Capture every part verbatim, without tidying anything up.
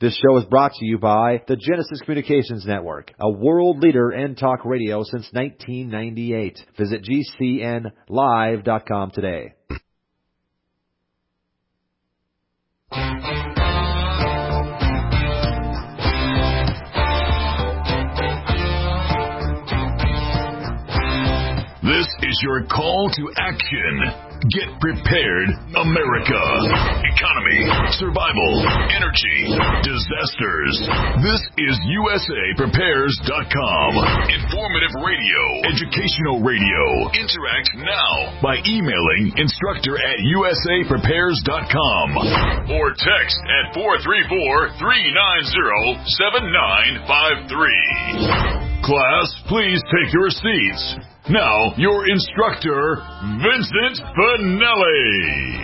This show is brought to you by the Genesis Communications Network, a world leader in talk radio since nineteen ninety-eight. Visit G C N live dot com today. This is your call to action. Get prepared, America. Economy, survival, energy, disasters. This is U S A Prepares dot com. Informative radio, educational radio. Interact now by emailing instructor at U S A Prepares dot com or text at four three four, three nine zero, seven nine five three. Class, please take your seats. Now, your instructor, Vincent Finelli.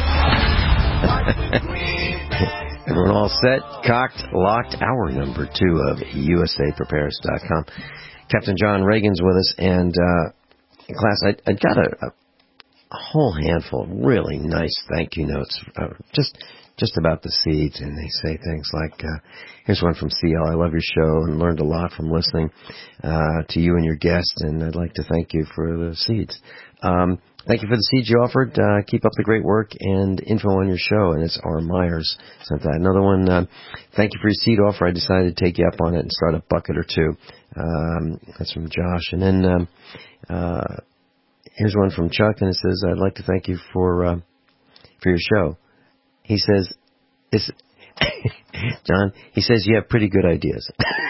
Everyone all set, cocked, locked, hour number two of U S A Prepares dot com. Captain John Reagan's with us, and uh, class, I, I got a, a, a whole handful of really nice thank you notes, uh, just just about the seeds, and they say things like, uh, here's one from C L, I love your show and learned a lot from listening uh, to you and your guests, and I'd like to thank you for the seeds. Um, thank you for the seeds you offered. Uh, keep up the great work, and info on your show, and it's R. Myers sent that. Another one, uh, thank you for your seed offer. I decided to take you up on it and start a bucket or two. Um, that's from Josh. And then um, uh, here's one from Chuck, and it says, I'd like to thank you for uh, for your show. He says, "Is John?" He says you have pretty good ideas.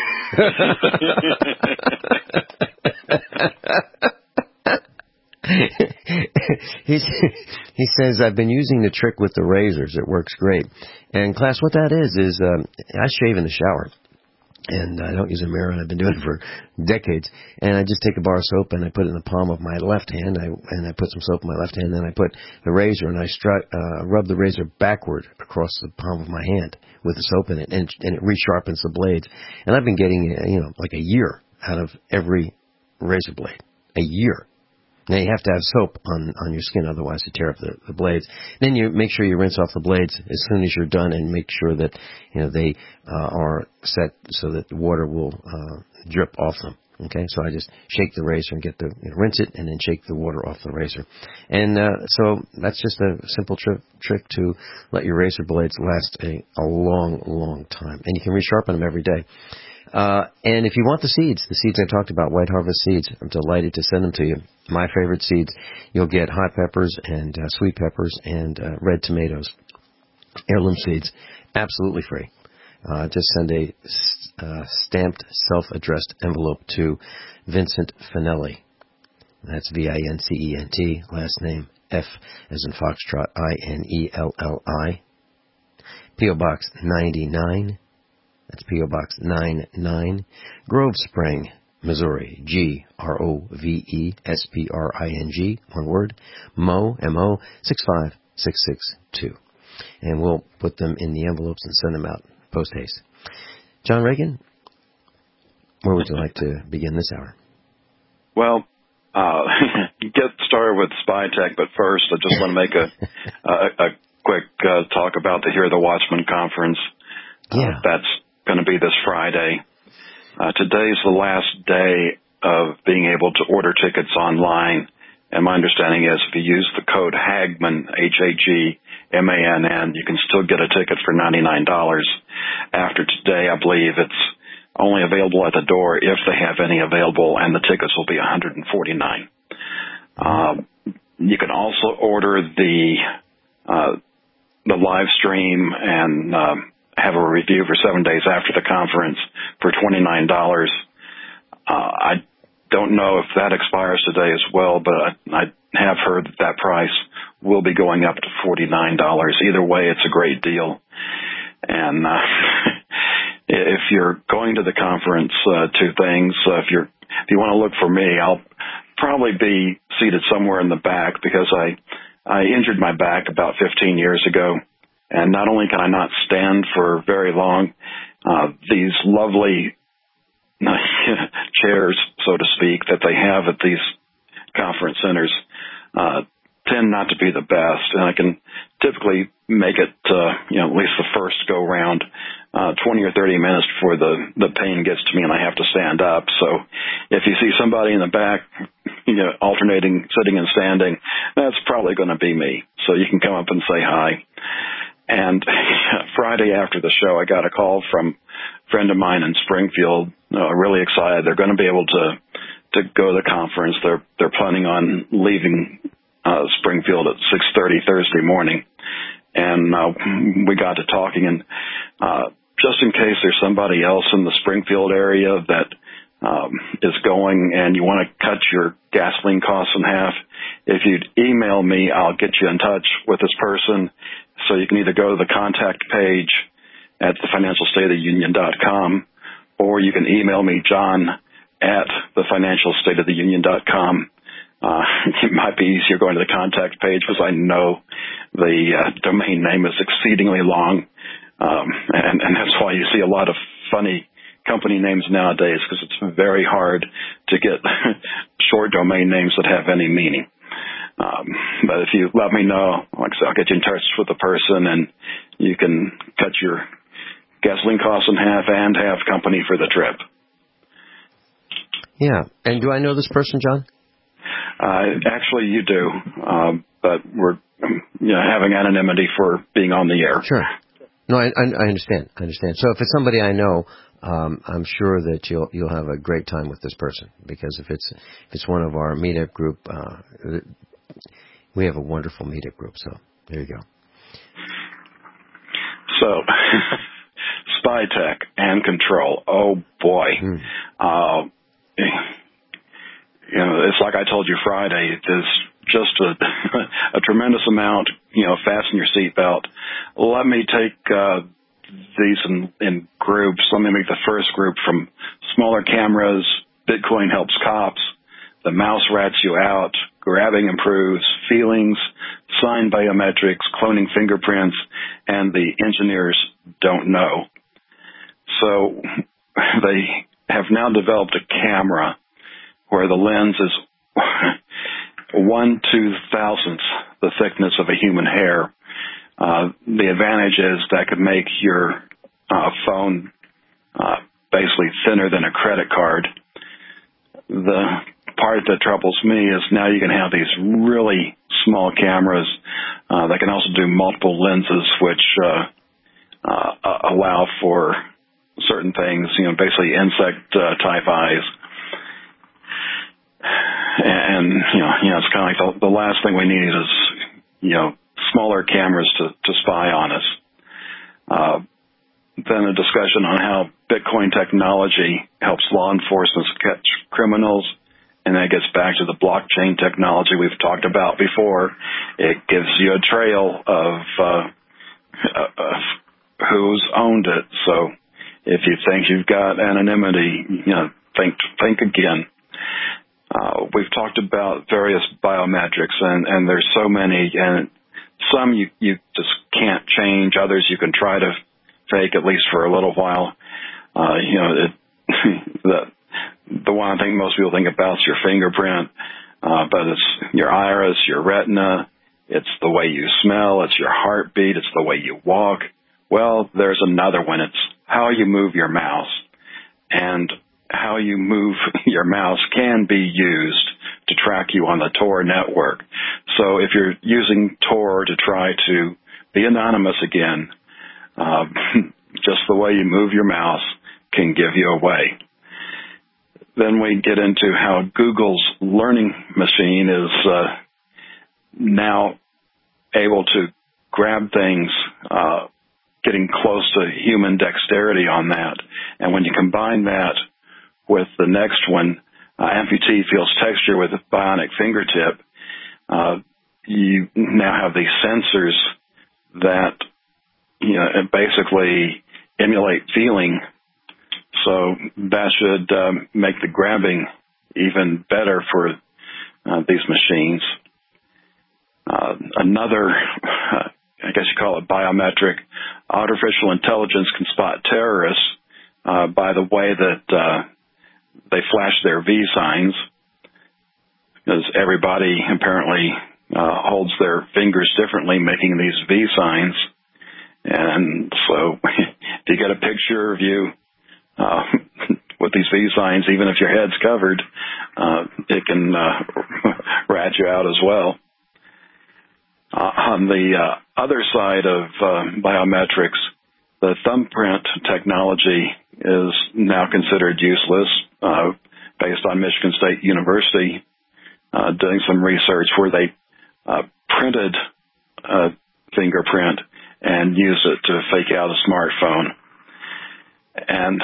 He's, he says, "I've been using the trick with the razors. It works great." And class, what that is is um, I shave in the shower. And I don't use a mirror, and I've been doing it for decades. And I just take a bar of soap, and I put it in the palm of my left hand, I, and I put some soap in my left hand, and then I put the razor, and I stru- uh, rub the razor backward across the palm of my hand with the soap in it, and, and it resharpens the blades. And I've been getting, you know, like a year out of every razor blade. A year. Now, you have to have soap on, on your skin, otherwise you tear up the, the blades. Then you make sure you rinse off the blades as soon as you're done, and make sure that, you know, they uh, are set so that the water will uh, drip off them. Okay, so I just shake the razor and get the, you know, rinse it, and then shake the water off the razor. And uh, so that's just a simple tri- trick to let your razor blades last a, a long, long time. And you can resharpen them every day. Uh, and if you want the seeds, the seeds I talked about, White Harvest seeds, I'm delighted to send them to you. My favorite seeds, you'll get hot peppers and uh, sweet peppers and uh, red tomatoes, heirloom seeds, absolutely free. Uh, just send a uh, stamped, self-addressed envelope to Vincent Finelli. That's V I N C E N T, last name F as in Foxtrot, I N E L L I. P O Box ninety-nine. That's P O Box ninety-nine, Grove Spring, Missouri, G R O V E S P R I N G, one word, Mo, M O, six five six six two. And we'll put them in the envelopes and send them out post haste. John Reagan, where would you like to begin this hour? Well, uh, get started with Spy Tech, but first I just want to make a, a, a quick uh, talk about the Hear the Watchman conference. Yeah. Uh, that's going to be this Friday. Uh, today's the last day of being able to order tickets online. And my understanding is if you use the code Hagmann, H A G M A N N, you can still get a ticket for ninety-nine dollars. After today, I believe it's only available at the door if they have any available, and the tickets will be one hundred forty-nine dollars. Um, you can also order the uh, the live stream and um, have a review for seven days after the conference for twenty-nine dollars. Uh, I don't know if that expires today as well, but I, I have heard that that price will be going up to forty-nine dollars. Either way, it's a great deal. And uh, if you're going to the conference, uh, two things. Uh, if you're if you want to look for me, I'll probably be seated somewhere in the back because I I injured my back about fifteen years ago. And not only can I not stand for very long, uh, these lovely chairs, so to speak, that they have at these conference centers, uh, tend not to be the best, and I can typically make it, uh, you know, at least the first go round, uh, twenty or thirty minutes before the, the pain gets to me and I have to stand up. So if you see somebody in the back, you know, alternating sitting and standing, that's probably going to be me. So you can come up and say hi. And Friday after the show, I got a call from a friend of mine in Springfield, uh, really excited. They're going to be able to, to go to the conference. They're, they're planning on leaving Uh, Springfield at six thirty Thursday morning, and uh, we got to talking, and uh, just in case there's somebody else in the Springfield area that um, is going and you want to cut your gasoline costs in half, if you'd email me, I'll get you in touch with this person. So you can either go to the contact page at the financial state of the union dot com, or you can email me, John, at the financial state of the union dot com. Uh, it might be easier going to the contact page because I know the uh, domain name is exceedingly long, um, and, and that's why you see a lot of funny company names nowadays, because it's very hard to get short domain names that have any meaning. Um, but if you let me know, like I said, I'll get you in touch with the person, and you can cut your gasoline costs in half and have company for the trip. Yeah, and do I know this person, John? Uh, actually, you do, um, but we're you know, having anonymity for being on the air. Sure. No, I, I understand. I understand. So if it's somebody I know, um, I'm sure that you'll you'll have a great time with this person, because if it's if it's one of our meetup group, uh, we have a wonderful meetup group. So there you go. So, spy tech and control. Oh boy. Hmm. Uh, You know, it's like I told you Friday, there's just a, a tremendous amount, you know, fasten your seatbelt. Let me take uh, these in, in groups. Let me make the first group from smaller cameras, Bitcoin helps cops, the mouse rats you out, grabbing improves, feelings, sign biometrics, cloning fingerprints, and the engineers don't know. So they have now developed a camera where the lens is one two thousandth the thickness of a human hair. Uh, the advantage is that could make your uh, phone uh, basically thinner than a credit card. The part that troubles me is now you can have these really small cameras uh, that can also do multiple lenses, which uh, uh, allow for certain things, you know, basically insect uh, type eyes. And, you know, you know, it's kind of like the, the last thing we need is, you know, smaller cameras to, to spy on us. Uh, then a discussion on how Bitcoin technology helps law enforcement catch criminals. And that gets back to the blockchain technology we've talked about before. It gives you a trail of, uh, of who's owned it. So if you think you've got anonymity, you know, think, think again. Uh, we've talked about various biometrics, and, and there's so many, and some you, you just can't change. Others you can try to fake, at least for a little while. Uh, you know, it, the, the one I think most people think about is your fingerprint, uh, but it's your iris, your retina, it's the way you smell, it's your heartbeat, it's the way you walk. Well, there's another one. It's how you move your mouse. And how you move your mouse can be used to track you on the Tor network. So if you're using Tor to try to be anonymous again, uh, just the way you move your mouse can give you away. Then we get into how Google's learning machine is uh, now able to grab things, uh, getting close to human dexterity on that. And when you combine that with the next one, uh, amputee feels texture with a bionic fingertip, uh, you now have these sensors that, you know, basically emulate feeling. So that should um, make the grabbing even better for uh, these machines. Uh, another, uh, I guess you call it biometric, artificial intelligence can spot terrorists uh, by the way that uh, they flash their V signs, because everybody apparently uh, holds their fingers differently, making these V signs. And so if you get a picture of you uh, with these V signs, even if your head's covered, uh, it can uh, rat you out as well. Uh, on the uh, other side of uh, biometrics, the thumbprint technology is now considered useless, uh, based on Michigan State University uh, doing some research where they uh, printed a fingerprint and used it to fake out a smartphone. And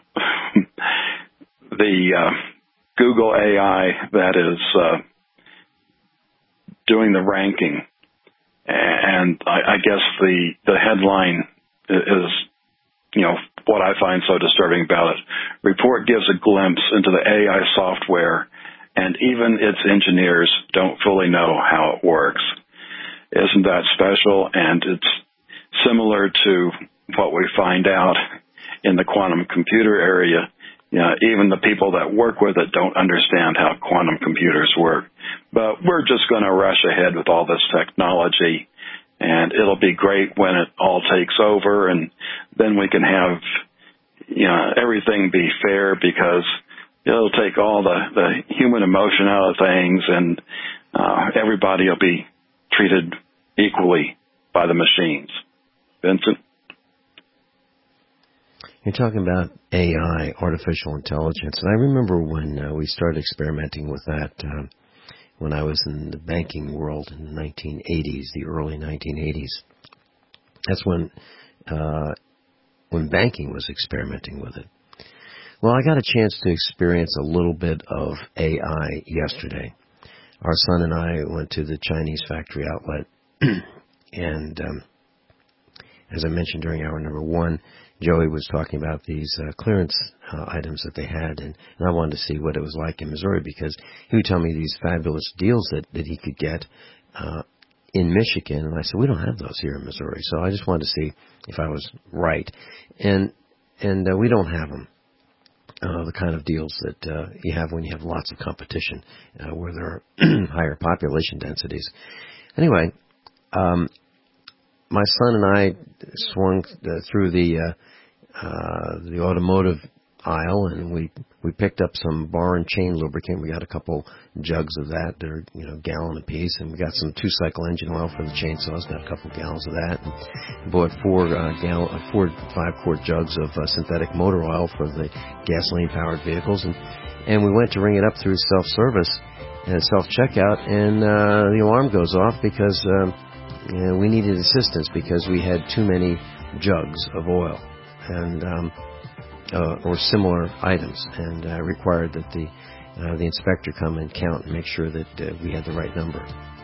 the uh, Google A I that is uh, doing the ranking, and I, I guess the, the headline is, you know, what I find so disturbing about it. Report gives a glimpse into the A I software, and even its engineers don't fully know how it works. Isn't that special? And it's similar to what we find out in the quantum computer area. You know, even the people that work with it don't understand how quantum computers work. But we're just going to rush ahead with all this technology, and it'll be great when it all takes over, and then we can have, you know, everything be fair, because it'll take all the, the human emotion out of things, and uh, everybody will be treated equally by the machines. Vincent? You're talking about A I, artificial intelligence, and I remember when uh, we started experimenting with that uh, when I was in the banking world in the nineteen eighties, the early nineteen eighties. That's when uh, when banking was experimenting with it. Well, I got a chance to experience a little bit of A I yesterday. Our son and I went to the Chinese factory outlet, and um, as I mentioned during hour number one, Joey was talking about these uh, clearance uh, items that they had, and, and I wanted to see what it was like in Missouri, because he would tell me these fabulous deals that, that he could get uh, in Michigan, and I said, we don't have those here in Missouri, so I just wanted to see if I was right, and and uh, we don't have them, uh, the kind of deals that uh, you have when you have lots of competition, uh, where there are higher population densities. Anyway, um, my son and I swung uh, through the uh, uh, the automotive aisle, and we we picked up some bar and chain lubricant. We got a couple jugs of that. They're, you know, gallon apiece, and we got some two cycle engine oil for the chainsaws. Got a couple gallons of that. And bought four uh, gallon, uh, four five quart jugs of uh, synthetic motor oil for the gasoline powered vehicles, and and we went to ring it up through self service and self checkout, and uh, the alarm goes off because. Um, And we needed assistance because we had too many jugs of oil and um, uh, or similar items, and uh, required that the uh, the inspector come and count and make sure that uh, we had the right number.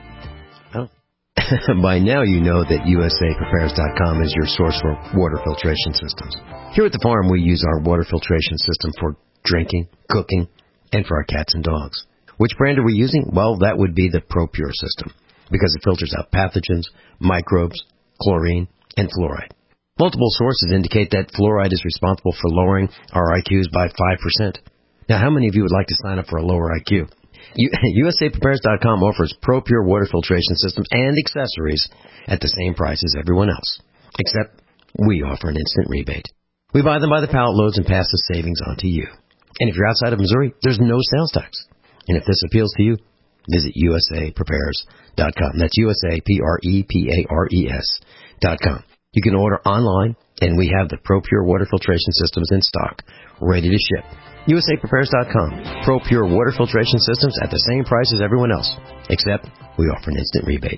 Oh. By now you know that U S A Prepares dot com is your source for water filtration systems. Here at the farm we use our water filtration system for drinking, cooking, and for our cats and dogs. Which brand are we using? Well, that would be the ProPure system, because it filters out pathogens, microbes, chlorine, and fluoride. Multiple sources indicate that fluoride is responsible for lowering our I Qs by five percent. Now, how many of you would like to sign up for a lower I Q? U S A Prepares dot com offers ProPure water filtration systems and accessories at the same price as everyone else, except we offer an instant rebate. We buy them by the pallet loads and pass the savings on to you. And if you're outside of Missouri, there's no sales tax. And if this appeals to you, visit U S A Prepares dot com. That's U S A P R E P A R E S dot com. You can order online, and we have the ProPure water filtration systems in stock, ready to ship. U S A Prepares dot com. ProPure water filtration systems at the same price as everyone else, except we offer an instant rebate.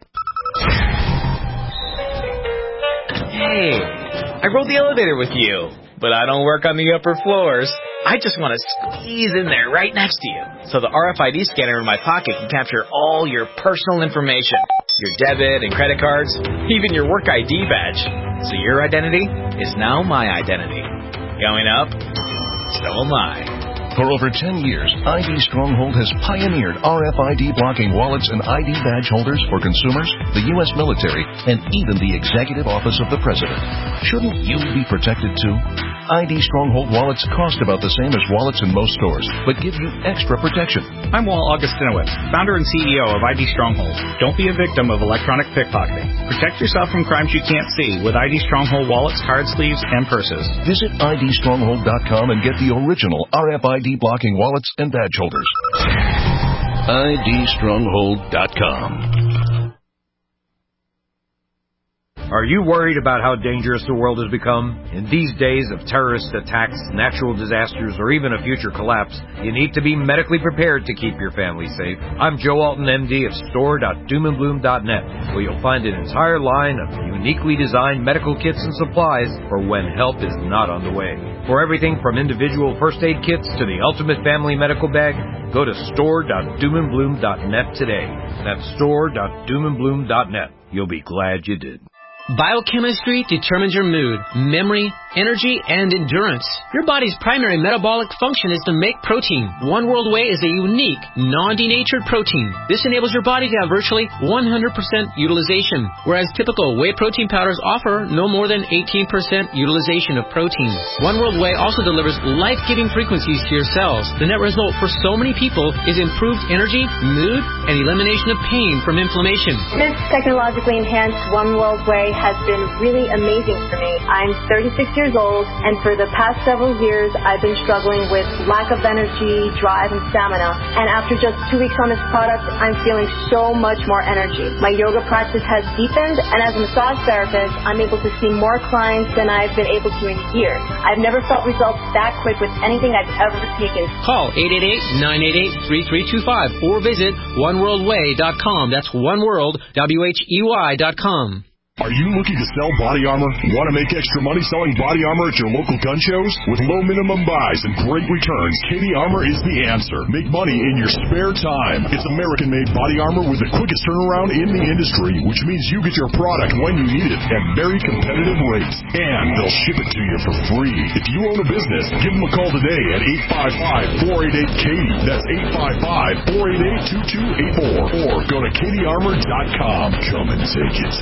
Hey, I rode the elevator with you, but I don't work on the upper floors. I just want to squeeze in there right next to you, so the R F I D scanner in my pocket can capture all your personal information, your debit and credit cards, even your work I D badge. So your identity is now my identity. Going up, so am I. For over ten years, I D Stronghold has pioneered R F I D blocking wallets and I D badge holders for consumers, the U S military, and even the Executive Office of the President. Shouldn't you be protected too? I D Stronghold wallets cost about the same as wallets in most stores, but give you extra protection. I'm Walt Augustinowicz, founder and C E O of I D Stronghold. Don't be a victim of electronic pickpocketing. Protect yourself from crimes you can't see with I D Stronghold wallets, card sleeves, and purses. Visit I D stronghold dot com and get the original R F I D blocking wallets and badge holders. I D stronghold dot com. Are you worried about how dangerous the world has become? In these days of terrorist attacks, natural disasters, or even a future collapse, you need to be medically prepared to keep your family safe. I'm Joe Alton, M D of store dot doom and bloom dot net, where you'll find an entire line of uniquely designed medical kits and supplies for when help is not on the way. For everything from individual first aid kits to the ultimate family medical bag, go to store dot doom and bloom dot net today. That's store dot doom and bloom dot net. You'll be glad you did. Biochemistry determines your mood, memory, energy, and endurance. Your body's primary metabolic function is to make protein. One World Whey is a unique, non-denatured protein. This enables your body to have virtually one hundred percent utilization, whereas typical whey protein powders offer no more than eighteen percent utilization of protein. One World Whey also delivers life-giving frequencies to your cells. The net result for so many people is improved energy, mood, and elimination of pain from inflammation. This technologically enhanced One World Whey has been really amazing for me. I'm thirty-six years old, and for the past several years, I've been struggling with lack of energy, drive, and stamina. And after just two weeks on this product, I'm feeling so much more energy. My yoga practice has deepened, and as a massage therapist, I'm able to see more clients than I've been able to in years. I've never felt results that quick with anything I've ever taken. Call eight eight eight, nine eight eight, three three two five or visit one world way dot com. That's oneworld, W H E Y dot com. Are you looking to sell body armor? Want to make extra money selling body armor at your local gun shows? With low minimum buys and great returns, K D Armor is the answer. Make money in your spare time. It's American-made body armor with the quickest turnaround in the industry, which means you get your product when you need it at very competitive rates. And they'll ship it to you for free. If you own a business, give them a call today at eight five five, four eight eight, K D Y. That's eight five five, four eight eight, two two eight four. Or go to K D armor dot com. Come and take it.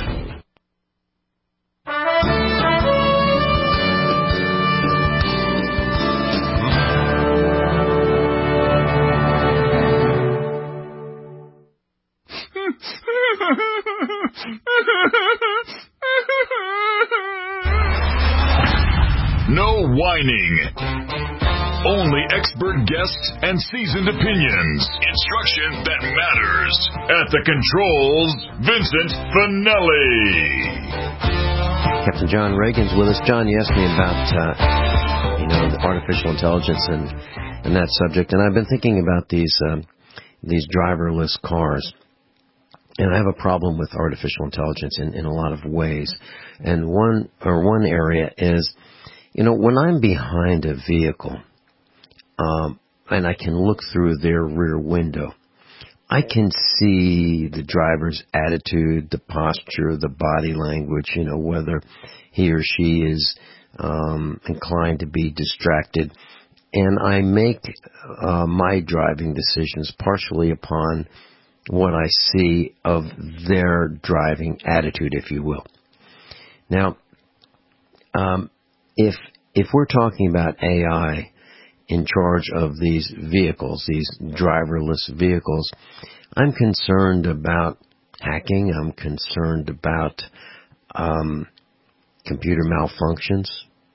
No whining. Only expert guests and seasoned opinions. Instruction that matters. At the controls, Vincent Finelli. Captain John Reagan's with us. John, you asked me about, uh, you know, the artificial intelligence and, and that subject, and I've been thinking about these um, these driverless cars. And I have a problem with artificial intelligence in, in a lot of ways. And one or one area is, you know, when I'm behind a vehicle, um, and I can look through their rear window, I can see the driver's attitude, the posture, the body language, you know, whether he or she is um, inclined to be distracted. And I make uh, my driving decisions partially upon what I see of their driving attitude, if you will. Now, um, if if we're talking about A I in charge of these vehicles, these driverless vehicles, I'm concerned about hacking. I'm concerned about um, computer malfunctions.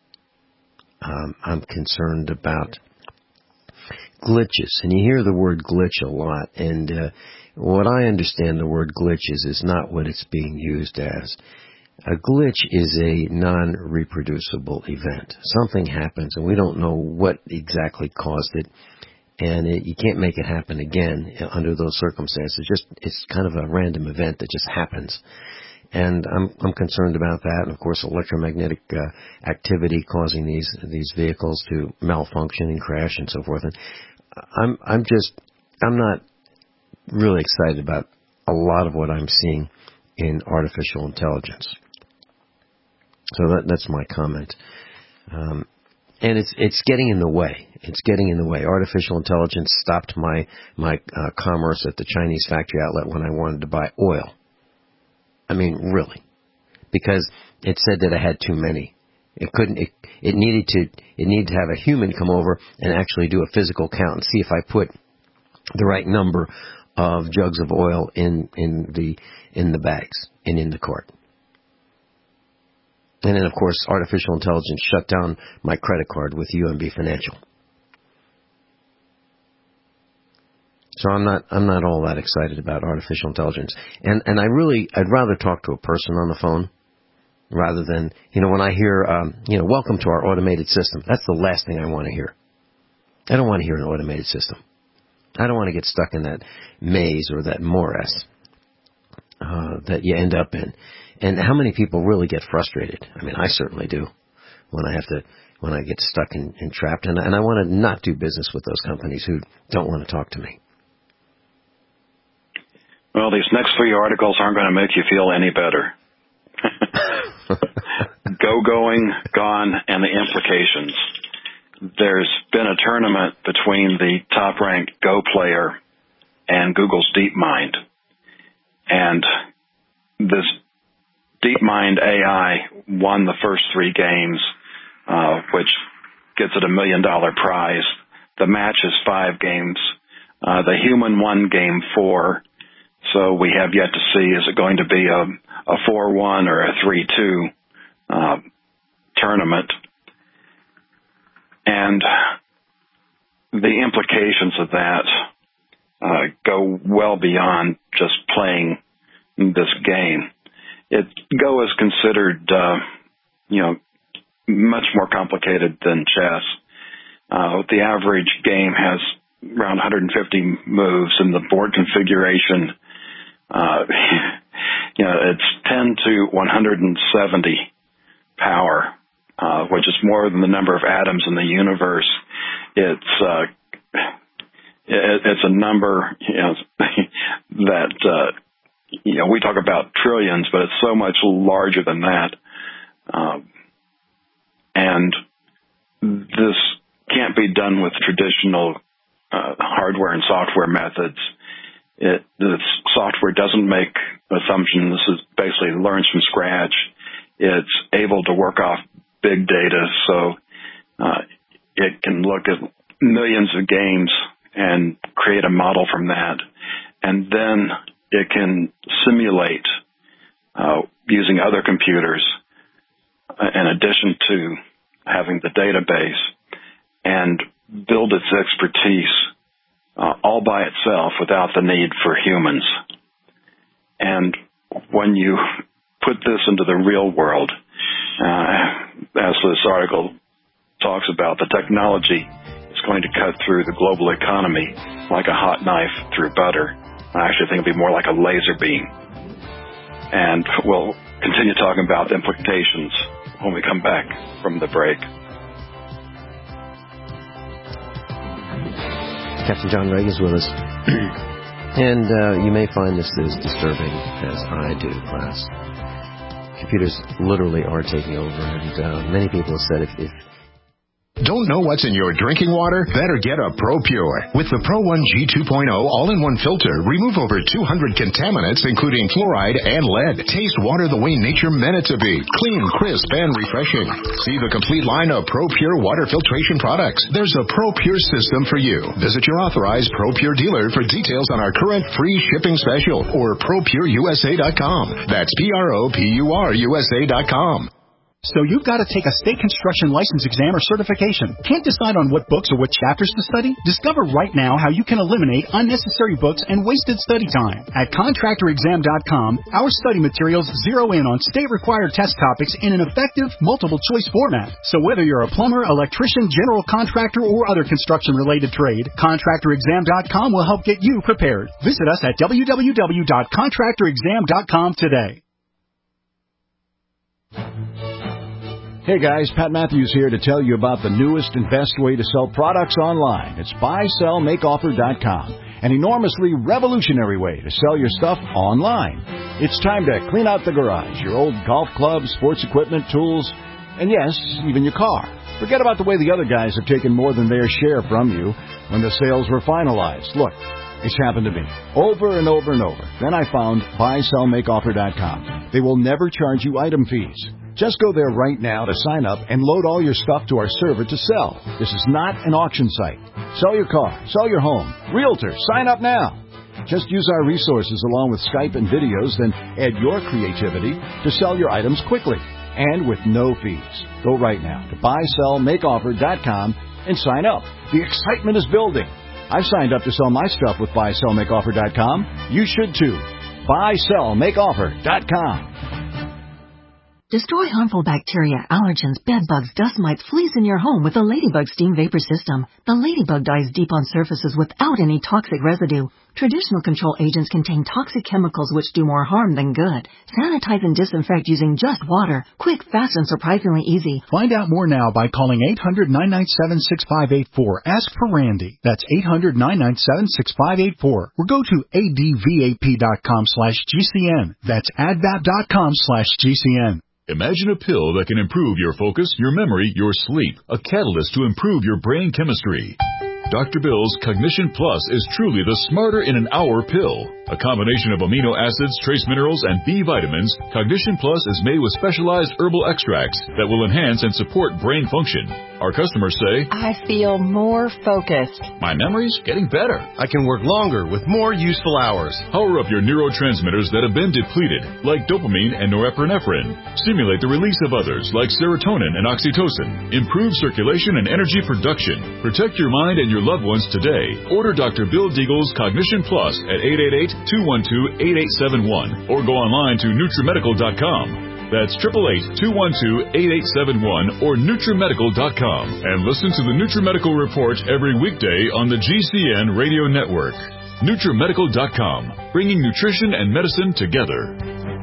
Um, I'm concerned about glitches, and you hear the word glitch a lot, and uh, what I understand the word glitch is, is not what it's being used as. A glitch is a non-reproducible event. Something happens, and we don't know what exactly caused it, and it, you can't make it happen again under those circumstances. Just it's kind of a random event that just happens, and I'm I'm concerned about that. And of course, electromagnetic uh, activity causing these these vehicles to malfunction and crash and so forth. And I'm I'm just I'm not really excited about a lot of what I'm seeing in artificial intelligence. So that, that's my comment. Um, and it's it's getting in the way. It's getting in the way. Artificial intelligence stopped my my uh, commerce at the Chinese factory outlet when I wanted to buy oil. I mean, really, because it said that I had too many. It couldn't. It, it needed to. It needed to have a human come over and actually do a physical count and see if I put the right number of jugs of oil in in the in the bags and in the cart. And then, of course, artificial intelligence shut down my credit card with U M B Financial. So I'm not I'm not all that excited about artificial intelligence. And and I really I'd rather talk to a person on the phone rather than, you know, when I hear um, you know, welcome to our automated system. That's the last thing I want to hear. I don't want to hear an automated system. I don't want to get stuck in that maze or that morass uh, that you end up in. And how many people really get frustrated? I mean, I certainly do when I have to, when I get stuck and, and trapped. And, and I want to not do business with those companies who don't want to talk to me. Well, these next three articles aren't going to make you feel any better. Go, going, gone, and the implications. There's been a tournament between the top-ranked Go player and Google's DeepMind. And this DeepMind A I won the first three games, uh, which gets it a million-dollar prize. The match is five games. Uh, the human won game four. So we have yet to see, is it going to be a, a four one or a three two uh, tournament? And the implications of that uh, go well beyond just playing this game. It, Go is considered, uh, you know, much more complicated than chess. Uh, the average game has around one hundred fifty moves, and the board configuration, uh, you know, it's ten to one hundred seventy power, uh, which is more than the number of atoms in the universe. It's uh, it, it's a number, you know, that uh, you know we talk about trillions, but it's so much larger than that. Um, and this can't be done with traditional uh, hardware and software methods. It, this software doesn't make assumptions. This is basically learns from scratch. It's able to work off big data, so uh, it can look at millions of games and create a model from that. And then it can simulate uh, using other computers in addition to having the database, and build its expertise uh, all by itself without the need for humans. And when you put this into the real world, uh, as this article talks about, the technology is going to cut through the global economy like a hot knife through butter. I actually think it'll be more like a laser beam. And we'll continue talking about the implications when we come back from the break. Captain John Reagan is with us. And uh, you may find this as disturbing as I do, class. Computers literally are taking over, and uh, many people have said if, if Don't know what's in your drinking water? Better get a ProPure. With the Pro one G two point oh all-in-one filter, remove over two hundred contaminants, including fluoride and lead. Taste water the way nature meant it to be. Clean, crisp, and refreshing. See the complete line of ProPure water filtration products. There's a ProPure system for you. Visit your authorized ProPure dealer for details on our current free shipping special or Pro Pure U S A dot com. That's P R O P U R U S A dot com. So you've got to take a state construction license exam or certification. Can't decide on what books or what chapters to study? Discover right now how you can eliminate unnecessary books and wasted study time. At contractor exam dot com, our study materials zero in on state-required test topics in an effective, multiple-choice format. So whether you're a plumber, electrician, general contractor, or other construction-related trade, contractor exam dot com will help get you prepared. Visit us at w w w dot contractor exam dot com today. Hey guys, Pat Matthews here to tell you about the newest and best way to sell products online. It's buy sell make offer dot com, an enormously revolutionary way to sell your stuff online. It's time to clean out the garage, your old golf clubs, sports equipment, tools, and yes, even your car. Forget about the way the other guys have taken more than their share from you when the sales were finalized. Look, it's happened to me over and over and over. Then I found buy sell make offer dot com. They will never charge you item fees. Just go there right now to sign up and load all your stuff to our server to sell. This is not an auction site. Sell your car, sell your home. Realtor, sign up now. Just use our resources along with Skype and videos, then add your creativity to sell your items quickly and with no fees. Go right now to buy sell make offer dot com and sign up. The excitement is building. I've signed up to sell my stuff with buy sell make offer dot com. You should too. buy sell make offer dot com. Destroy harmful bacteria, allergens, bedbugs, dust mites, fleas in your home with the Ladybug Steam Vapor System. The Ladybug dies deep on surfaces without any toxic residue. Traditional control agents contain toxic chemicals which do more harm than good. Sanitize and disinfect using just water. Quick, fast, and surprisingly easy. Find out more now by calling eight hundred, nine nine seven, six five eight four. Ask for Randy. That's eight hundred, nine nine seven, six five eight four. Or go to advap.com slash GCN. That's advap.com slash GCN. Imagine a pill that can improve your focus, your memory, your sleep. A catalyst to improve your brain chemistry. Doctor Bill's Cognition Plus is truly the smarter in an hour pill. A combination of amino acids, trace minerals, and B vitamins, Cognition Plus is made with specialized herbal extracts that will enhance and support brain function. Our customers say, I feel more focused. My memory's getting better. I can work longer with more useful hours. Power up your neurotransmitters that have been depleted, like dopamine and norepinephrine. Stimulate the release of others, like serotonin and oxytocin. Improve circulation and energy production. Protect your mind and your loved ones today. Order Doctor Bill Deagle's Cognition Plus at eight eight eight, two one two, eight eight seven one or go online to nutrimedical dot com. That's eight eight eight, two one two, eight eight seven one or nutrimedical dot com. And listen to the NutriMedical Report every weekday on the G C N Radio Network. nutrimedical dot com, bringing nutrition and medicine together.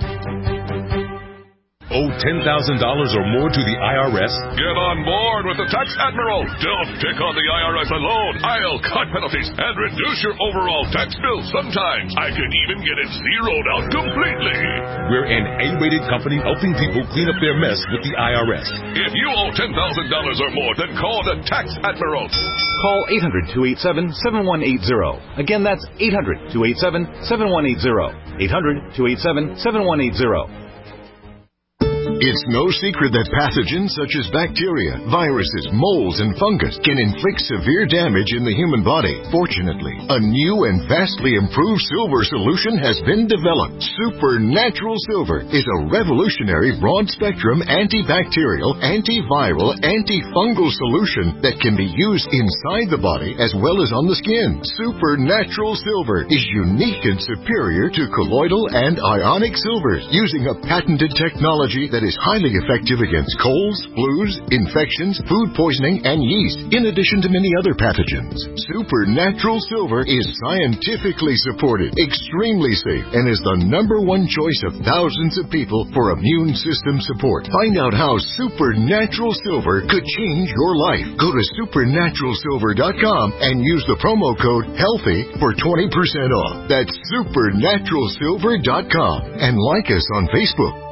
Owe ten thousand dollars or more to the I R S? Get on board with the Tax Admiral. Don't pick on the I R S alone. I'll cut penalties and reduce your overall tax bill. Sometimes I can even get it zeroed out completely. We're an A-rated company helping people clean up their mess with the I R S. If you owe ten thousand dollars or more, then call the Tax Admiral. Call eight hundred, two eight seven, seven one eight zero. Again, that's eight hundred, two eight seven, seven one eight zero. eight hundred, two eight seven, seven one eight zero. It's no secret that pathogens such as bacteria, viruses, molds, and fungus can inflict severe damage in the human body. Fortunately, a new and vastly improved silver solution has been developed. Supernatural Silver is a revolutionary broad-spectrum antibacterial, antiviral, antifungal solution that can be used inside the body as well as on the skin. Supernatural Silver is unique and superior to colloidal and ionic silvers, using a patented technology that is highly effective against colds, flus, infections, food poisoning, and yeast, in addition to many other pathogens. Supernatural Silver is scientifically supported, extremely safe, and is the number one choice of thousands of people for immune system support. Find out how Supernatural Silver could change your life. Go to supernatural silver dot com and use the promo code HEALTHY for twenty percent off. That's supernatural silver dot com. And like us on Facebook.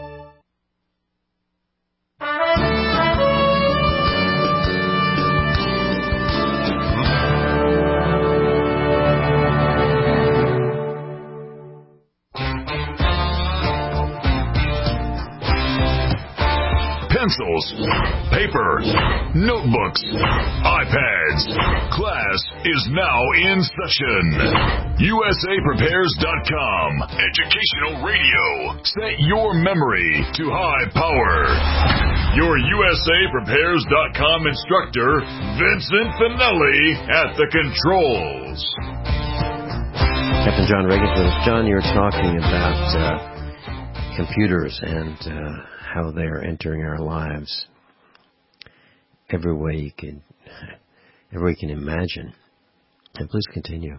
Pencils, paper, notebooks, iPads. Class is now in session. U S A Prepares dot com. Educational radio. Set your memory to high power. Your U S A Prepares dot com instructor, Vincent Finelli, at the controls. Captain John Reagan with us. John, you were talking about uh, computers and uh, how they're entering our lives every way you can, every way you can imagine. And please continue.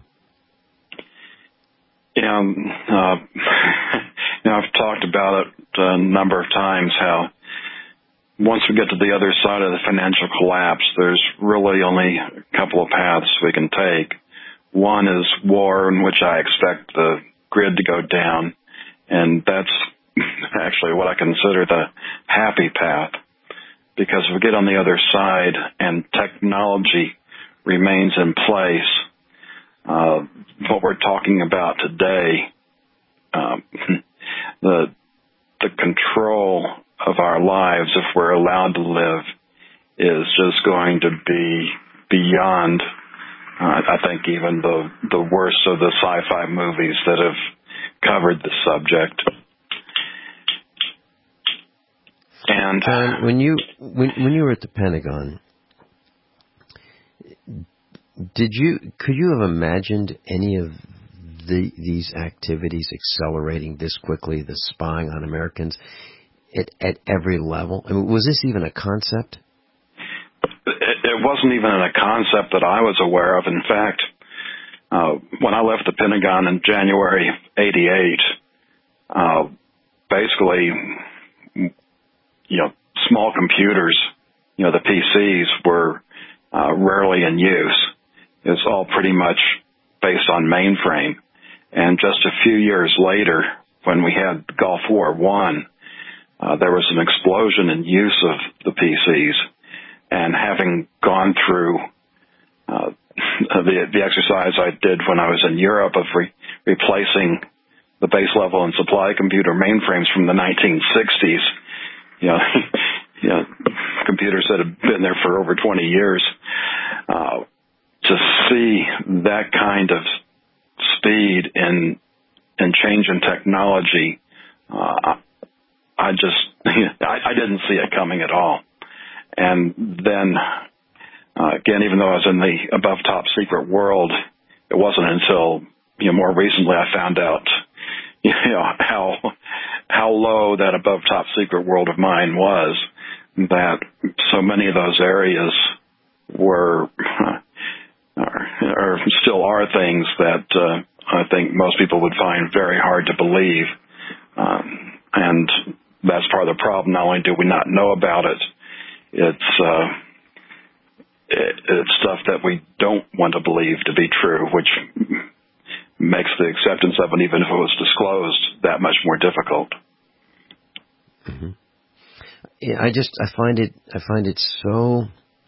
Yeah, um, uh, you know, I've talked about it a number of times, how once we get to the other side of the financial collapse, there's really only a couple of paths we can take. One is war, in which I expect the grid to go down, and that's actually what I consider the happy path, because if we get on the other side and technology remains in place, uh, what we're talking about today, um, the the control of our lives, if we're allowed to live, is just going to be beyond, uh, I think, even the, the worst of the sci-fi movies that have covered the subject. And John, when you when when you were at the Pentagon, did you could you have imagined any of the these activities accelerating this quickly? The spying on Americans at at every level. I mean, was this even a concept? It, it wasn't even a concept that I was aware of. In fact, uh, when I left the Pentagon in January eighty-eight, uh, basically, you know, small computers, you know, the P Cs were uh, rarely in use. It's all pretty much based on mainframe. And just a few years later, when we had Gulf War One, uh, there was an explosion in use of the P Cs. And having gone through uh, the, the exercise I did when I was in Europe of re- replacing the base level and supply computer mainframes from the nineteen sixties, you know, you know, computers that have been there for over twenty years, uh, to see that kind of speed in in change in technology, uh, I just I, I didn't see it coming at all. And then uh, again, even though I was in the above top secret world, it wasn't until you know more recently I found out you know how how low that above top secret world of mine was, that so many of those areas were are, are still are things that uh, I think most people would find very hard to believe, um, and that's part of the problem. Not only do we not know about it, it's uh, it, it's stuff that we don't want to believe to be true, which makes the acceptance of it, even if it was disclosed, that much more difficult. Mm-hmm. Yeah, I just I find it I find it so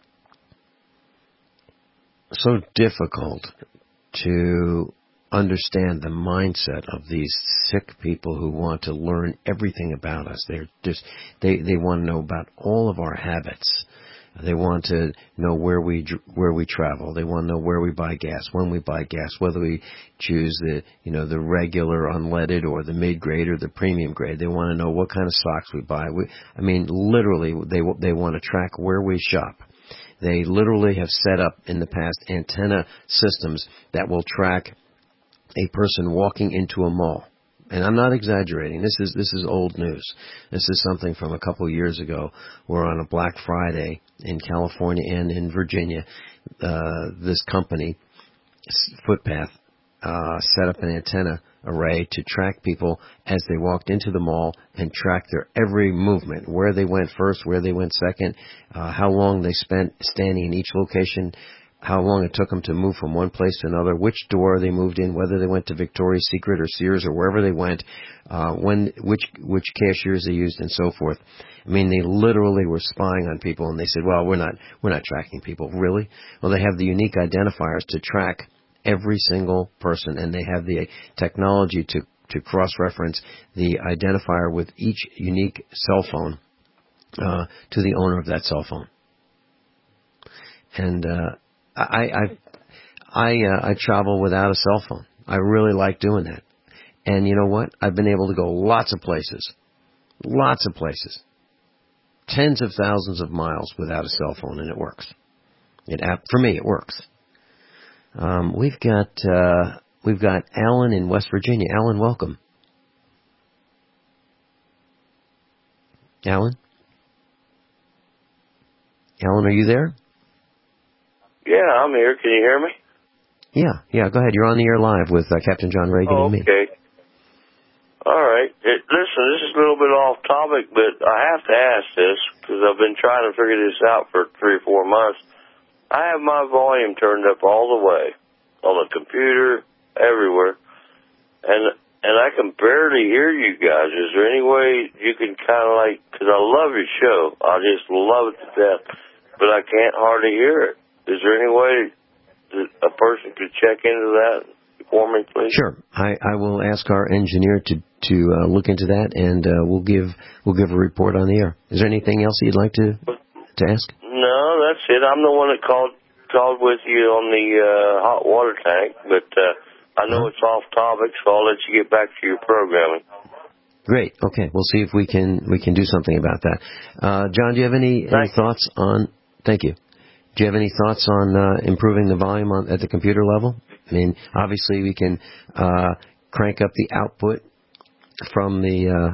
so difficult to understand the mindset of these sick people who want to learn everything about us. They're just they they want to know about all of our habits. They want to know where we where we travel. They want to know where we buy gas, when we buy gas, whether we choose the you know the regular unleaded or the mid grade or the premium grade. They want to know what kind of socks we buy. We, I mean, literally, they they want to track where we shop. They literally have set up in the past antenna systems that will track a person walking into a mall. And I'm not exaggerating. This is this is old news. This is something from a couple of years ago, where on a Black Friday in California and in Virginia, uh, this company, Footpath, uh, set up an antenna array to track people as they walked into the mall and track their every movement, where they went first, where they went second, uh, how long they spent standing in each location, how long it took them to move from one place to another, which door they moved in, whether they went to Victoria's Secret or Sears or wherever they went, uh, when, which, which cashiers they used and so forth. I mean, they literally were spying on people, and they said, well, we're not, we're not tracking people. Really? Well, they have the unique identifiers to track every single person, and they have the technology to, to cross-reference the identifier with each unique cell phone, uh, to the owner of that cell phone. And, uh, I I I, uh, I travel without a cell phone. I really like doing that. And you know what? I've been able to go lots of places. Lots of places. Tens of thousands of miles without a cell phone, and it works. It for me, it works. Um, we've got uh, we've got Alan in West Virginia. Alan, welcome. Alan? Alan, are you there? Yeah, I'm here. Can you hear me? Yeah, yeah, go ahead. You're on the air live with uh, Captain John Reagan oh, and me. Okay. All right. It, listen, this is a little bit off topic, but I have to ask this because I've been trying to figure this out for three or four months. I have my volume turned up all the way on the computer, everywhere, and and I can barely hear you guys. Is there any way you can kind of like, because I love your show. I just love it to death, but I can't hardly hear it. Is there any way that a person could check into that, for me, please? Sure. I, I will ask our engineer to to uh, look into that, and uh, we'll give we'll give a report on the air. Is there anything else you'd like to to ask? No, that's it. I'm the one that called called with you on the uh, hot water tank, but uh, I know uh-huh. it's off topic, so I'll let you get back to your programming. Great. Okay, we'll see if we can we can do something about that. Uh, John, do you have any, any thoughts on? Thank you. Do you have any thoughts on uh, improving the volume on, at the computer level? I mean, obviously we can uh, crank up the output from the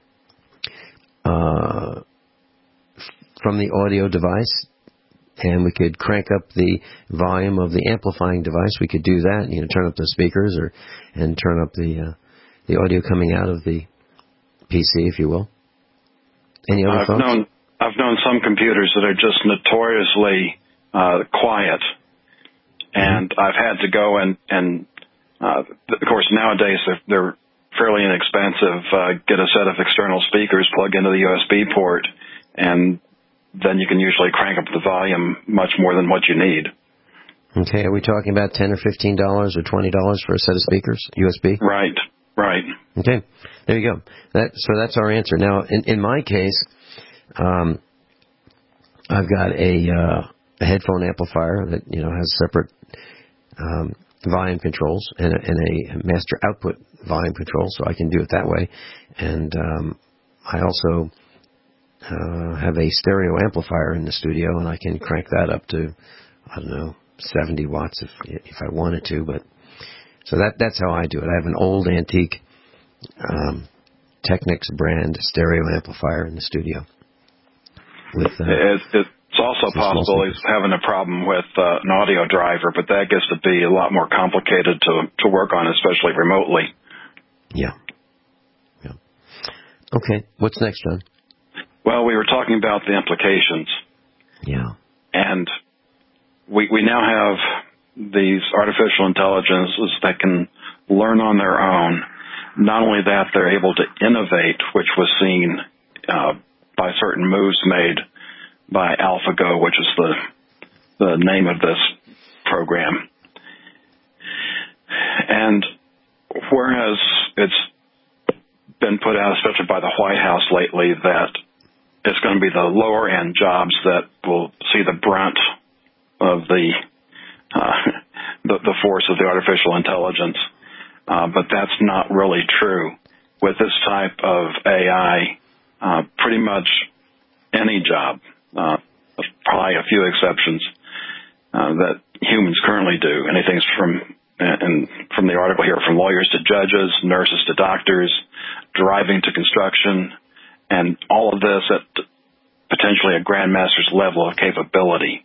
uh, uh, from the audio device, and we could crank up the volume of the amplifying device. We could do that. You know, turn up the speakers or and turn up the uh, the audio coming out of the P C, if you will. Any other I've thoughts? Known, I've known some computers that are just notoriously uh, quiet, and mm-hmm. I've had to go and, and uh, of course, nowadays they're, they're fairly inexpensive. Uh, get a set of external speakers, plug into the U S B port, and then you can usually crank up the volume much more than what you need. Okay, are we talking about ten or fifteen dollars or twenty dollars for a set of speakers, U S B? Right. Right. Okay. There you go. That so that's our answer. Now, in, in my case, um, I've got a, uh, a headphone amplifier that you know has separate um, volume controls and a, and a master output volume control, so I can do it that way. And um, I also uh, have a stereo amplifier in the studio, and I can crank that up to I don't know seventy watts if if I wanted to, but. So that that's how I do it. I have an old antique um, Technics brand stereo amplifier in the studio. With, uh, it's, it's also possible he's having a problem with uh, an audio driver, but that gets to be a lot more complicated to to work on, especially remotely. Yeah. Yeah. Okay. What's next, John? Well, we were talking about the implications. Yeah. And we we now have these artificial intelligences that can learn on their own. Not only that, they're able to innovate, which was seen uh, by certain moves made by AlphaGo, which is the the name of this program. And whereas it's been put out, especially by the White House lately, that it's going to be the lower end jobs that will see the brunt of the Uh, the, the force of the artificial intelligence. Uh, but that's not really true. With this type of A I, uh, pretty much any job, uh, probably a few exceptions, uh, that humans currently do. Anything from, and from the article here, from lawyers to judges, nurses to doctors, driving to construction, and all of this at potentially a grandmaster's level of capability.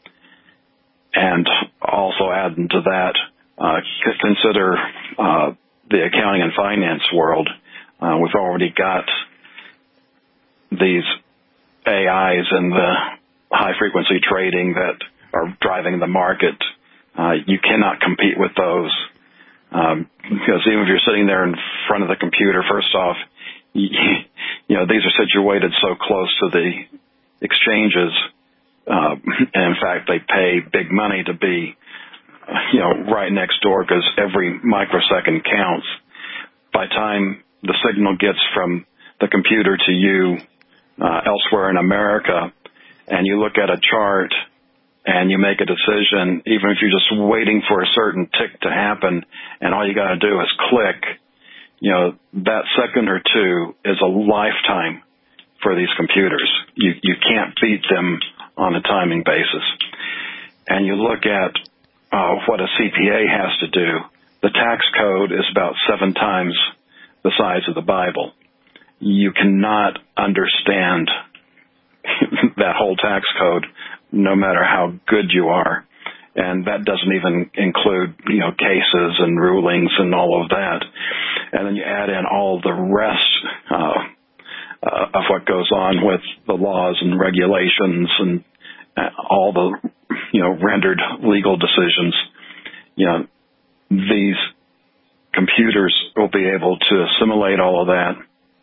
And also adding to that, uh, consider uh, the accounting and finance world. Uh, we've already got these A Is in the high-frequency trading that are driving the market. Uh, you cannot compete with those um, because even if you're sitting there in front of the computer, first off, you, you know, these are situated so close to the exchanges. Uh, and in fact, they pay big money to be, uh, you know, right next door because every microsecond counts. By the time the signal gets from the computer to you uh, elsewhere in America, and you look at a chart and you make a decision, even if you're just waiting for a certain tick to happen, and all you got to do is click, you know, that second or two is a lifetime for these computers. You you can't beat them on a timing basis. And you look at uh, what a C P A has to do. The tax code is about seven times the size of the Bible. You cannot understand that whole tax code no matter how good you are. And that doesn't even include, you know, cases and rulings and all of that. And then you add in all the rest uh, uh, of what goes on with the laws and regulations and uh, all the, you know, rendered legal decisions. You know, these computers will be able to assimilate all of that,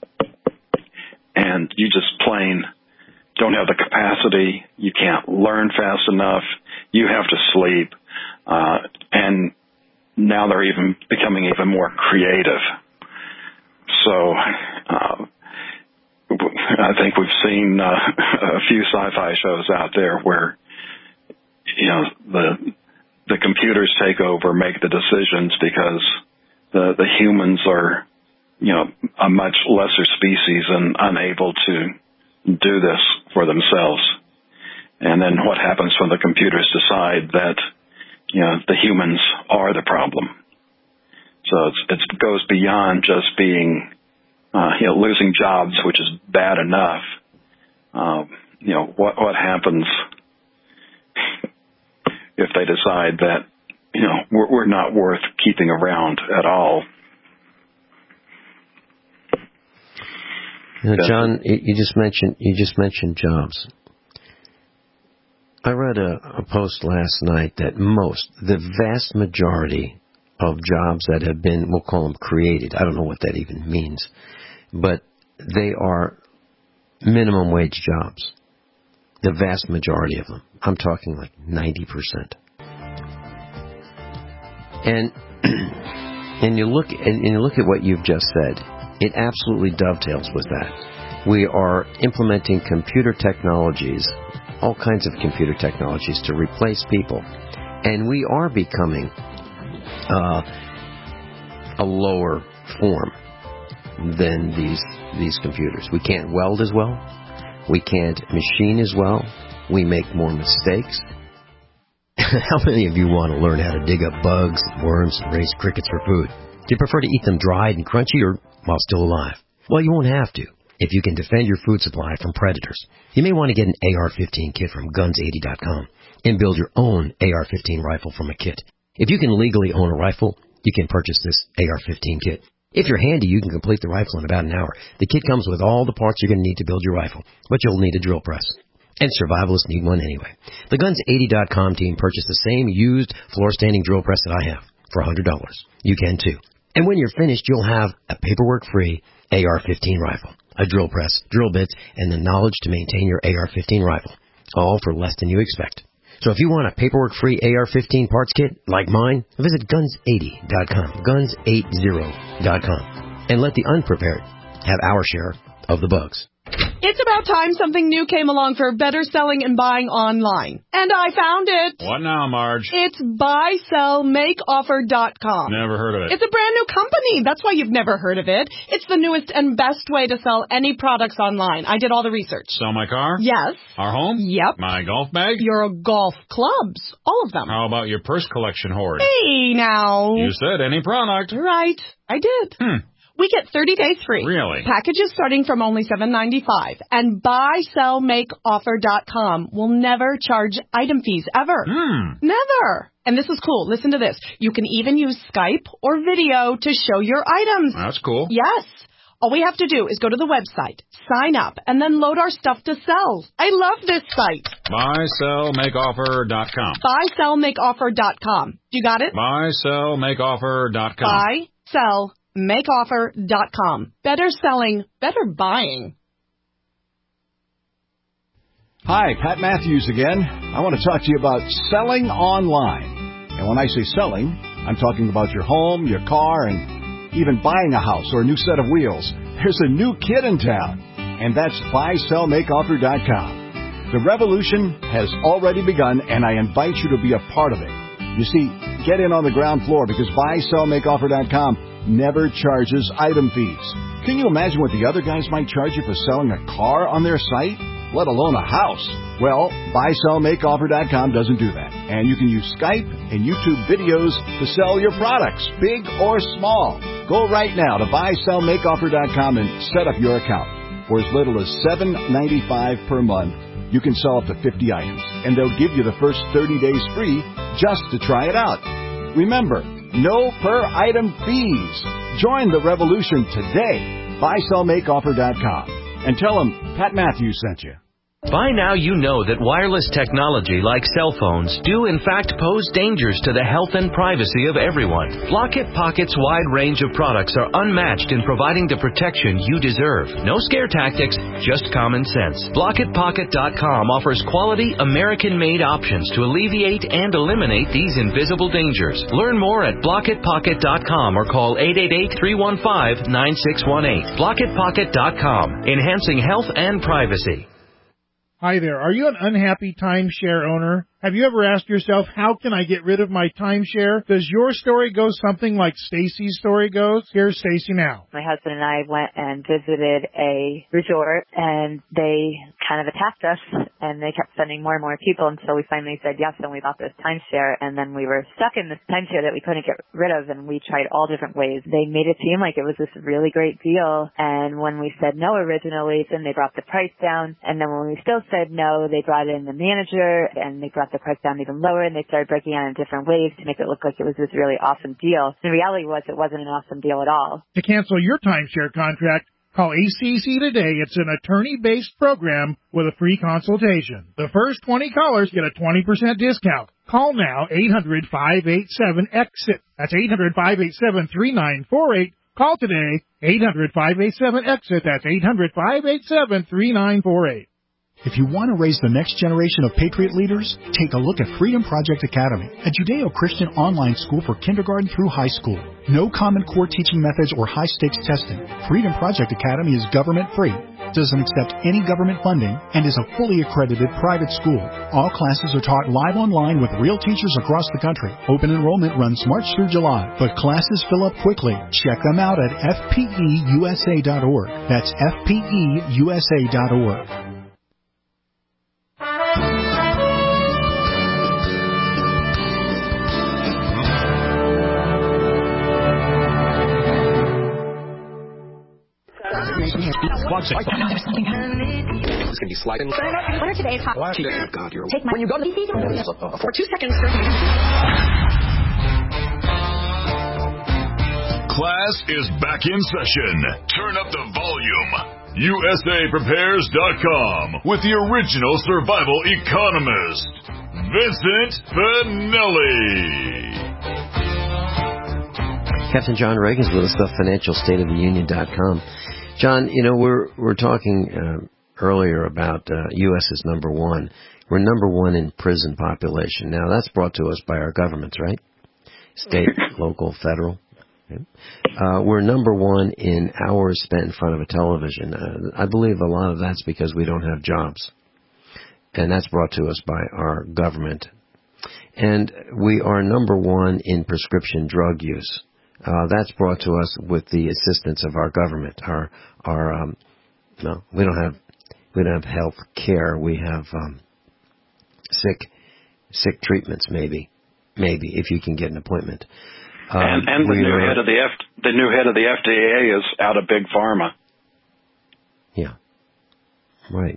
and you just plain don't have the capacity. You can't learn fast enough. You have to sleep. Uh, and now they're even becoming even more creative. So uh, I think we've seen uh, a few sci-fi shows out there where, you know, the the computers take over, make the decisions because the the humans are, you know, a much lesser species and unable to do this for themselves. And then what happens when the computers decide that, you know, the humans are the problem? So it's, it goes beyond just being, uh, you know, losing jobs, which is bad enough. Uh, you know, what what happens if they decide that, you know, we're, we're not worth keeping around at all? You know, John, you just mentioned you just mentioned jobs. I read a, a post last night that most, the vast majority of jobs that have been, we'll call them created, I don't know what that even means, but they are minimum wage jobs. The vast majority of them. I'm talking like ninety percent. And and you look and you look at what you've just said. It absolutely dovetails with that. We are implementing computer technologies, all kinds of computer technologies to replace people. And we are becoming uh, a lower form than these these computers. We can't weld as well. We can't machine as well. We make more mistakes. How many of you want to learn how to dig up bugs and worms and raise crickets for food? Do you prefer to eat them dried and crunchy or while still alive? Well, you won't have to if you can defend your food supply from predators. You may want to get an A R fifteen kit from guns eighty dot com and build your own A R fifteen rifle from a kit. If you can legally own a rifle, you can purchase this A R fifteen kit. If you're handy, you can complete the rifle in about an hour. The kit comes with all the parts you're going to need to build your rifle, but you'll need a drill press. And survivalists need one anyway. The guns eighty dot com team purchased the same used floor-standing drill press that I have for one hundred dollars. You can too. And when you're finished, you'll have a paperwork-free A R fifteen rifle, a drill press, drill bits, and the knowledge to maintain your A R fifteen rifle, all for less than you expect. So if you want a paperwork-free A R fifteen parts kit like mine, visit guns eighty dot com, guns eighty dot com, and let the unprepared have our share of the bugs. It's about time something new came along for better selling and buying online. And I found it. What now, Marge? It's buy sell make offer dot com. Never heard of it. It's a brand new company. That's why you've never heard of it. It's the newest and best way to sell any products online. I did all the research. Sell my car? Yes. Our home? Yep. My golf bag? Your golf clubs. All of them. How about your purse collection hoard? Hey, now. You said any product. Right. I did. Hmm. We get thirty days free. Really? Packages starting from only seven ninety-five. And buy sell make offer dot com will never charge item fees ever. Hmm. Never. And this is cool. Listen to this. You can even use Skype or video to show your items. That's cool. Yes. All we have to do is go to the website, sign up, and then load our stuff to sell. I love this site. buy sell make offer dot com. buy sell make offer dot com. You got it? buy sell make offer dot com. buy sell make offer dot com. Better selling, better buying. Hi, Pat Matthews again. I want to talk to you about selling online. And when I say selling, I'm talking about your home, your car, and even buying a house or a new set of wheels. There's a new kid in town, and that's buy sell make offer dot com. The revolution has already begun, and I invite you to be a part of it. You see, get in on the ground floor because buy sell make offer dot com never charges item fees. Can you imagine what the other guys might charge you for selling a car on their site, let alone a house? Well, buy sell make offer dot com doesn't do that. And you can use Skype and YouTube videos to sell your products, big or small. Go right now to buy sell make offer dot com and set up your account. For as little as seven ninety-five per month, you can sell up to fifty items, and they'll give you the first thirty days free just to try it out. Remember, no per-item fees. Join the revolution today. buy sell make offer dot com. And tell them Pat Matthews sent you. By now you know that wireless technology like cell phones do in fact pose dangers to the health and privacy of everyone. Blockit Pocket's wide range of products are unmatched in providing the protection you deserve. No scare tactics, just common sense. Blockit Pocket dot com offers quality American-made options to alleviate and eliminate these invisible dangers. Learn more at Blockit Pocket dot com or call eight eight eight, three one five, nine six one eight. Blockit Pocket dot com, enhancing health and privacy. Hi there. Are you an unhappy timeshare owner? Have you ever asked yourself, how can I get rid of my timeshare? Does your story go something like Stacy's story goes? Here's Stacy now. My husband and I went and visited a resort, and they kind of attacked us, and they kept sending more and more people until we finally said yes, and we bought this timeshare, and then we were stuck in this timeshare that we couldn't get rid of, and we tried all different ways. They made it seem like it was this really great deal, and when we said no originally, then they brought the price down, and then when we still said no, they brought in the manager, and they brought the price down even lower, and they started breaking out in different ways to make it look like it was this really awesome deal. The reality was it wasn't an awesome deal at all. To cancel your timeshare contract, call A C C today. It's an attorney-based program with a free consultation. The first twenty callers get a twenty percent discount. Call now, eight hundred, five eight seven, EXIT. That's eight hundred, five eight seven, three nine four eight. Call today, eight hundred, five eight seven, EXIT. That's eight hundred, five eight seven, three nine four eight. If you want to raise the next generation of Patriot leaders, take a look at Freedom Project Academy, a Judeo-Christian online school for kindergarten through high school. No Common Core teaching methods or high-stakes testing. Freedom Project Academy is government-free, doesn't accept any government funding, and is a fully accredited private school. All classes are taught live online with real teachers across the country. Open enrollment runs March through July, but classes fill up quickly. Check them out at F P E U S A dot org. That's F P E U S A dot org. This is gonna be sliding. What are today's hot? Oh God, you're. Take my. When you go to uh, for two seconds. Class is back in session. Turn up the volume. U S A Prepares dot com with the original survival economist, Vincent Finelli. Captain John Reagan's with us, the financial state of the union dot com. John, you know, we're we're talking uh, earlier about uh, U S is number one. We're number one in prison population. Now, that's brought to us by our governments, right? State, local, federal. Okay. Uh, we're number one in hours spent in front of a television. Uh, I believe a lot of that's because we don't have jobs. And that's brought to us by our government. And we are number one in prescription drug use. Uh, that's brought to us with the assistance of our government. Our, our, um, no, we don't have, we don't have health care. We have, um, sick, sick treatments, maybe, maybe, if you can get an appointment. Um, and and the new are, head of the F, the new head of the F D A is out of Big Pharma. Yeah. Right.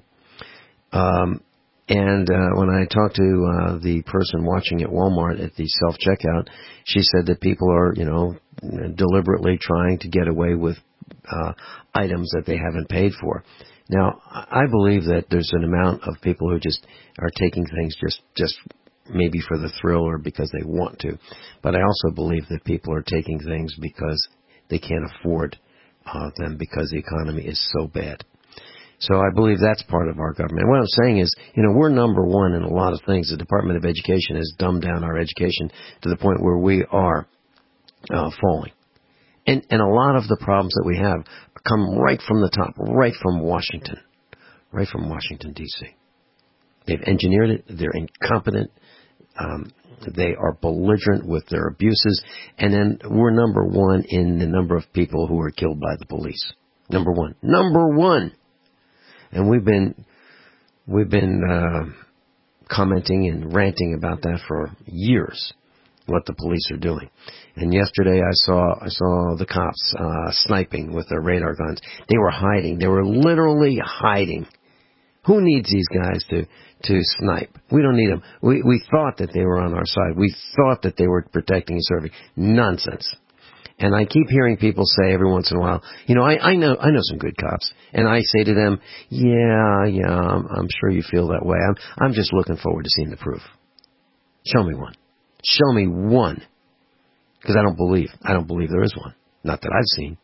Um, And uh, when I talked to uh, the person watching at Walmart at the self-checkout, she said that people are, you know, deliberately trying to get away with uh, items that they haven't paid for. Now, I believe that there's an amount of people who just are taking things just, just maybe for the thrill or because they want to. But I also believe that people are taking things because they can't afford uh, them because the economy is so bad. So I believe that's part of our government. What I'm saying is, you know, we're number one in a lot of things. The Department of Education has dumbed down our education to the point where we are uh, falling. And, and a lot of the problems that we have come right from the top, right from Washington, right from Washington, D C They've engineered it. They're incompetent. Um, they are belligerent with their abuses. And then we're number one in the number of people who are killed by the police. Number one. Number one. And we've been we've been uh, commenting and ranting about that for years, what the police are doing. And yesterday I saw I saw the cops uh, sniping with their radar guns. They were hiding. They were literally hiding. Who needs these guys to to snipe? We don't need them. We we thought that they were on our side. We thought that they were protecting and serving. Nonsense. And I keep hearing people say every once in a while, you know, I, I know I know some good cops. And I say to them, yeah, yeah, I'm, I'm sure you feel that way. I'm, I'm just looking forward to seeing the proof. Show me one. Show me one. Because I don't believe. I don't believe there is one. Not that I've seen.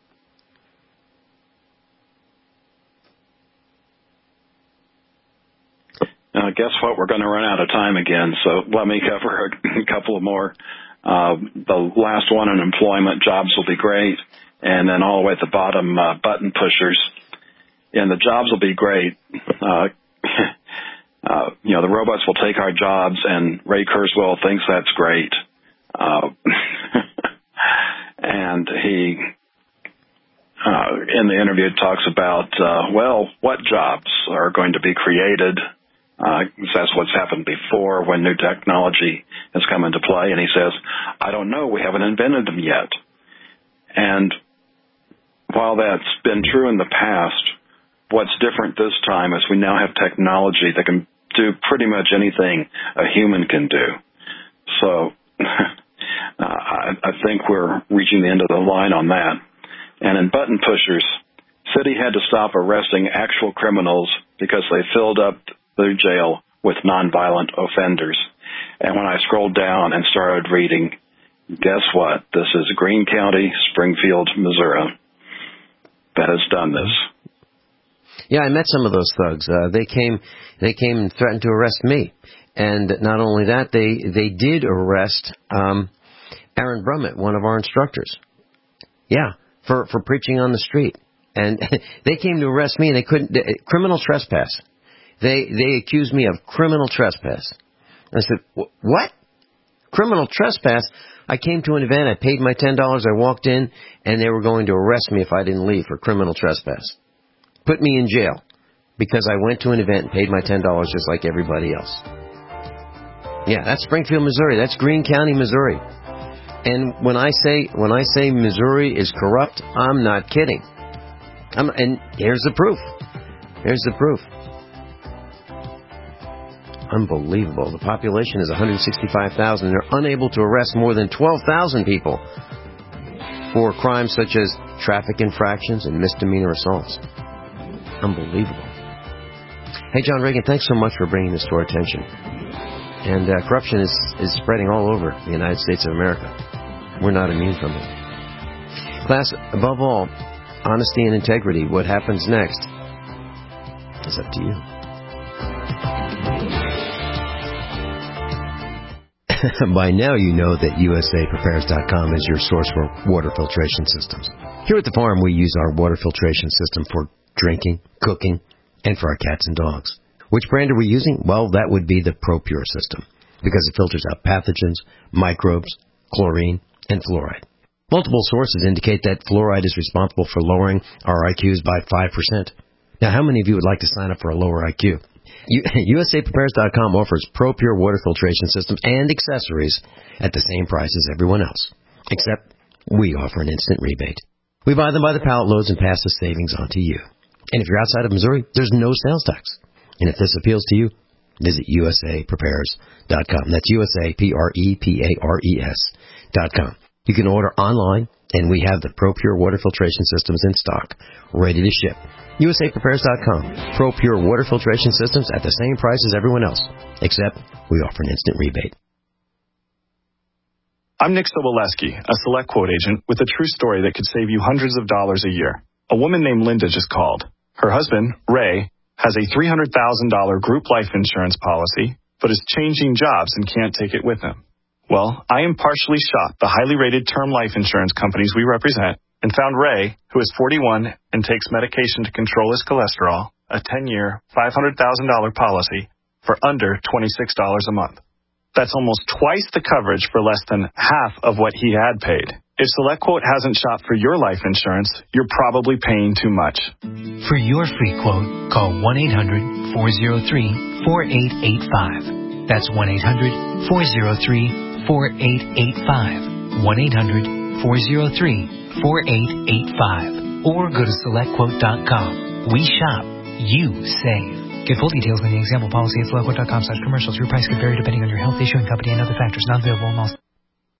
Now, guess what? We're going to run out of time again, so let me cover a couple of more. Uh, the last one on employment, jobs will be great, and then all the way at the bottom, uh, button pushers. And the jobs will be great. Uh, uh, you know, the robots will take our jobs, and Ray Kurzweil thinks that's great. Uh, and he, uh, in the interview, talks about, uh, well, what jobs are going to be created? Uh, that's what's happened before when new technology has come into play. And he says, I don't know. We haven't invented them yet. And while that's been true in the past, what's different this time is we now have technology that can do pretty much anything a human can do. So uh, I, I think we're reaching the end of the line on that. And in button pushers, city had to stop arresting actual criminals because they filled up the jail with nonviolent offenders. And when I scrolled down and started reading, guess what? This is Greene County, Springfield, Missouri, that has done this. Yeah, I met some of those thugs. Uh, they came, they came and threatened to arrest me. And not only that, they they did arrest um, Aaron Brummett, one of our instructors. Yeah, for for preaching on the street. And they came to arrest me, and they couldn't. They, criminal trespass. They they accused me of criminal trespass. I said, what? Criminal trespass? I came to an event, I paid my ten dollars, I walked in, and they were going to arrest me if I didn't leave for criminal trespass. Put me in jail because I went to an event and paid my ten dollars just like everybody else. Yeah, that's Springfield, Missouri. That's Greene County, Missouri. And when I say when I say Missouri is corrupt, I'm not kidding. I'm, and here's the proof. Here's the proof. Unbelievable. The population is one hundred sixty-five thousand. They're unable to arrest more than twelve thousand people for crimes such as traffic infractions and misdemeanor assaults. Unbelievable. Hey, John Reagan, thanks so much for bringing this to our attention. And uh, corruption is, is spreading all over the United States of America. We're not immune from it. Class, above all, honesty and integrity. What happens next is up to you. By now you know that U S A Prepares dot com is your source for water filtration systems. Here at the farm, we use our water filtration system for drinking, cooking, and for our cats and dogs. Which brand are we using? Well, that would be the ProPure system, because it filters out pathogens, microbes, chlorine, and fluoride. Multiple sources indicate that fluoride is responsible for lowering our I Qs by five percent. Now, how many of you would like to sign up for a lower I Q? U S A Prepares dot com offers ProPure water filtration systems and accessories at the same price as everyone else, except we offer an instant rebate. We buy them by the pallet loads and pass the savings on to you. And if you're outside of Missouri, there's no sales tax. And if this appeals to you, visit U S A Prepares dot com. That's U S A P R E P A R E S dot com. You can order online, and we have the ProPure water filtration systems in stock, ready to ship. U S A Prepares dot com. ProPure water filtration systems at the same price as everyone else, except we offer an instant rebate. I'm Nick Soboleski, a Select Quote agent with a true story that could save you hundreds of dollars a year. A woman named Linda just called. Her husband, Ray, has a three hundred thousand dollars group life insurance policy, but is changing jobs and can't take it with him. Well, I impartially shopped the highly rated term life insurance companies we represent and found Ray, who is forty-one and takes medication to control his cholesterol, a ten-year, five hundred thousand dollars policy for under twenty-six dollars a month. That's almost twice the coverage for less than half of what he had paid. If SelectQuote hasn't shopped for your life insurance, you're probably paying too much. For your free quote, call one eight hundred, four oh three, four eight eight five. That's one eight hundred, four oh three, four eight eight five. one eight hundred, four oh three, four eight eight five. Or go to select quote dot com. We shop. You save. Get full details on the example policy at select quote dot com slash commercials. Your price could vary depending on your health, issue, and company and other factors. Not available in all